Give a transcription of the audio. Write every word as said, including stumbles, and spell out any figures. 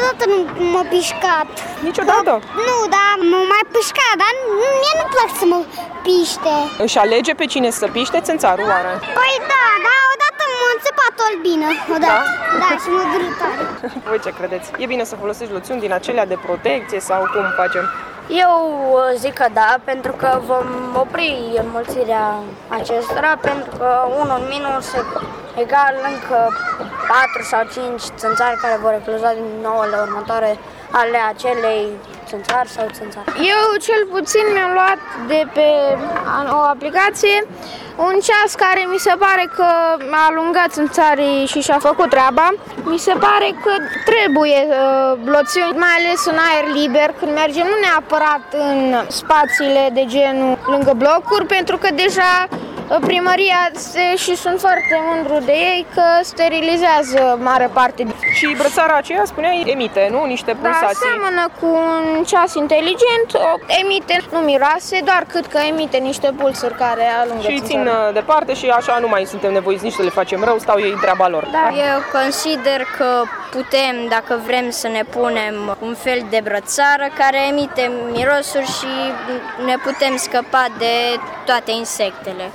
niciodată nu m-a pișcat. Niciodată? Nu, dar m-a mai pișcat, dar mie nu-mi plac să mă piște. Își alege pe cine să piște țânțarul, oare? Păi da, da, odată m-a înțepat o albină, odată. Da, da și m-a durut tare. Voi ce credeți? E bine să folosești loțiuni din acelea de protecție sau cum facem? Eu zic că da, pentru că vom opri înmulțirea acestora, pentru că unul minus egal încă patru sau cinci țânțari care vor ecloza din nouăle următoare ale acelei țânțar sau țânțar. Eu cel puțin mi-am luat de pe o aplicație un ceas care mi se pare că a alungat țânțarii și și-a făcut treaba. Mi se pare că trebuie uh, loțiuni, mai ales în aer liber, când mergem, nu neapărat în spațiile de genul lângă blocuri, pentru că deja primăria se, și sunt foarte mândru de ei că sterilizează mare parte. Și brățara aceea, spuneai, emite, nu? Niște pulsații. Da, seamănă cu un ceas inteligent, emite, nu miroase, doar cât că emite niște pulsuri care alungă și țânțarul. țin departe și așa nu mai suntem nevoiți nici să le facem rău, stau ei în treaba lor. Da. Eu consider că putem, dacă vrem, să ne punem un fel de brățară care emite mirosuri și ne putem scăpa de toate insectele.